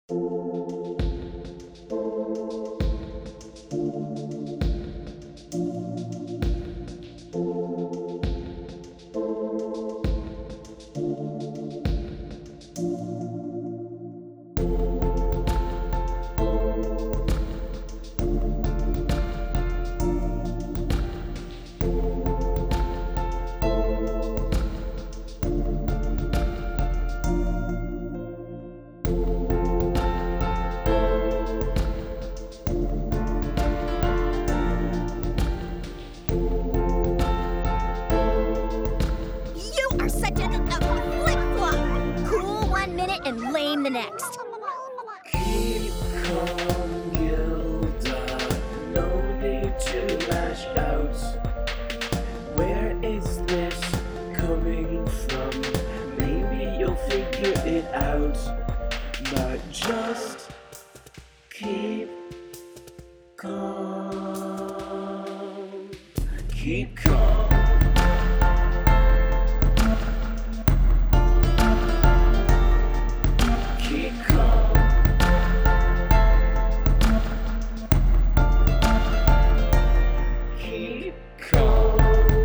You are such a flip-flop! Cool 1 minute and lame the next. Keep calm, Gilda. No need to lash out. Where is this coming from? Maybe you'll figure it out. But just keep calm. Keep calm. Keep calm. Keep calm.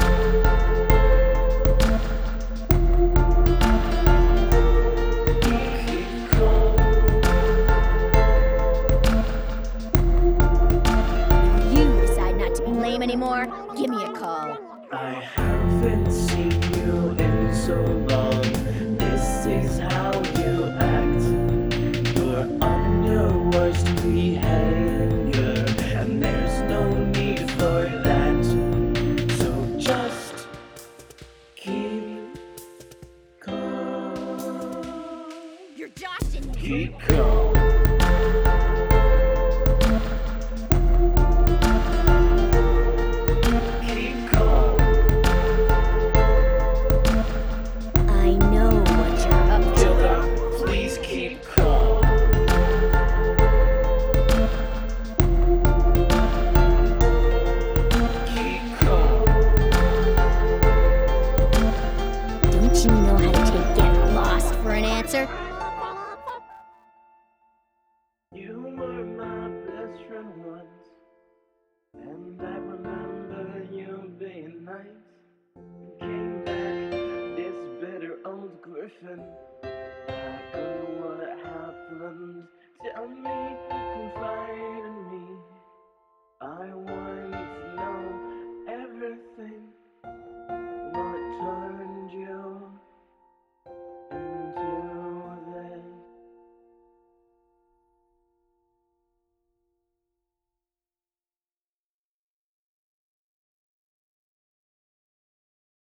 Keep calm. You decide not to be lame anymore, give me a call. I haven't seen you in so long. This is how you act. You're on your worst behavior, and there's no need for that. So just keep calm. You're Josh and Keep calm.